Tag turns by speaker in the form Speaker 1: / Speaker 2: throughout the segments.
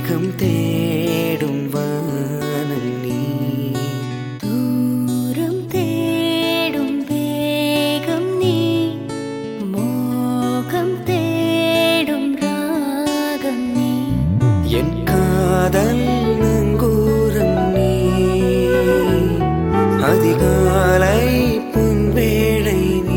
Speaker 1: மேகம் தேடும் வானம் நீ.
Speaker 2: தூரம் தேடும் வேகம் நீ, மோகம் தேடும் ராகம் நீ.
Speaker 1: என் காதல் நங்கூரம் நீ, அதிகாலை பொன்வேளை நீ.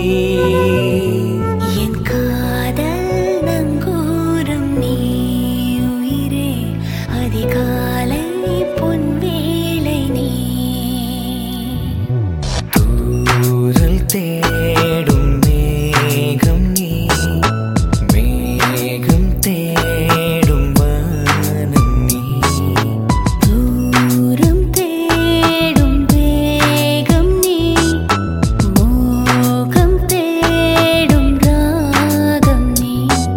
Speaker 2: என் காதல் நங்கூரம் நீ, உயிரே அதிகாலை பொன்வேளை நீ.
Speaker 1: தூரல் தேடும் மேகம் நீ, மேகம் தேடும் வானம் நீ.
Speaker 2: தூரம் தேடும் வேகம் நீ, மோகம் தேடும் ராகம் நீ.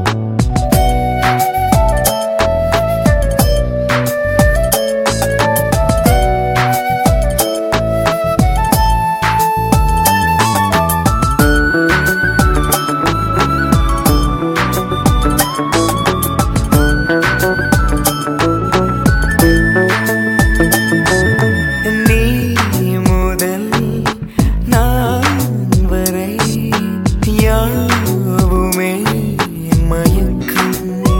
Speaker 1: நீ முதல் நான் வரை யாவுமே மயக்கம்.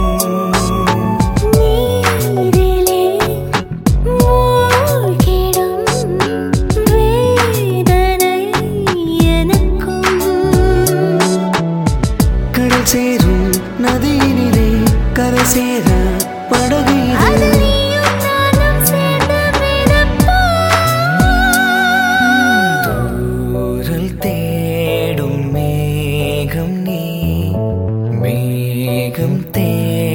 Speaker 2: நீரிலே மூழ்கிடும் வேதனை எனக்கும்.
Speaker 1: கடல் சேரும் நதியினிலே கரை சேர படகு
Speaker 2: அது
Speaker 1: இது.
Speaker 2: நீயும் நானும் சேர்ந்து
Speaker 1: தூரல் தேடும் மேகம் நீ, மேகம் தேடும்